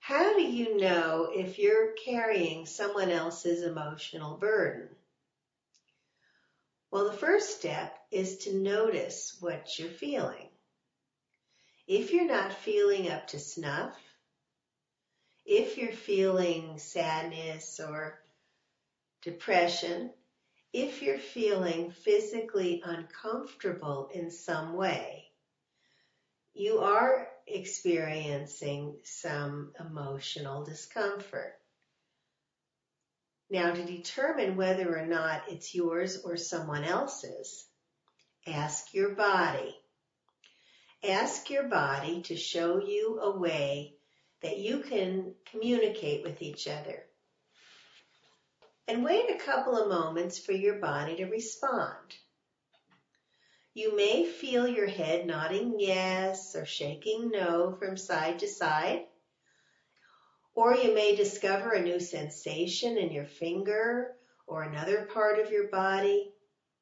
How do you know if you're carrying someone else's emotional burden? Well, the first step is to notice what you're feeling. If you're not feeling up to snuff, if you're feeling sadness or depression, if you're feeling physically uncomfortable in some way, you are experiencing some emotional discomfort. Now, to determine whether or not it's yours or someone else's, ask your body. Ask your body to show you a way that you can communicate with each other. And wait a couple of moments for your body to respond. You may feel your head nodding yes or shaking no from side to side. Or you may discover a new sensation in your finger or another part of your body.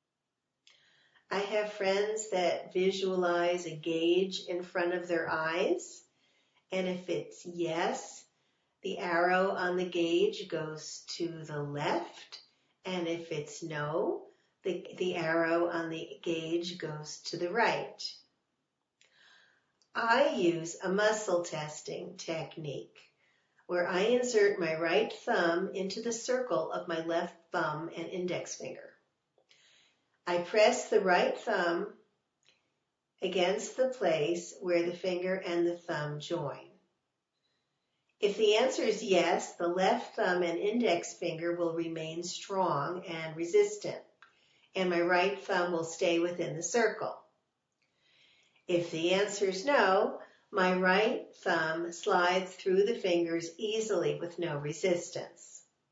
I have friends that visualize a gauge in front of their eyes, and if it's yes, the arrow on the gauge goes to the left, and if it's no, the arrow on the gauge goes to the right. I use a muscle testing technique where I insert my right thumb into the circle of my left thumb and index finger. I press the right thumb against the place where the finger and the thumb join. If the answer is yes, the left thumb and index finger will remain strong and resistant, and my right thumb will stay within the circle. If the answer is no, my right thumb slides through the fingers easily with no resistance.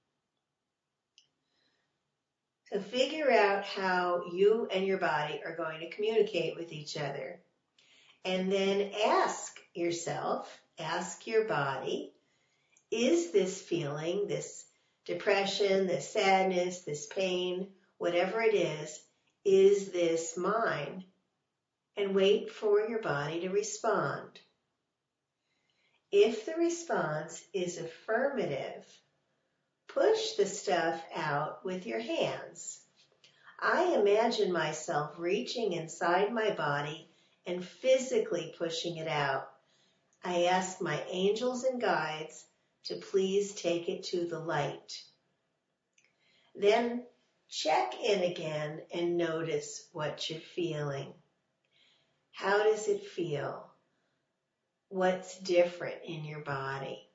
So figure out how you and your body are going to communicate with each other. And then ask yourself, ask your body, is this feeling, this depression, this sadness, this pain, whatever it is this mine? And wait for your body to respond. If the response is affirmative, push the stuff out with your hands. I imagine myself reaching inside my body and physically pushing it out. I ask my angels and guides to please take it to the light. Then check in again and notice what you're feeling. How does it feel? What's different in your body?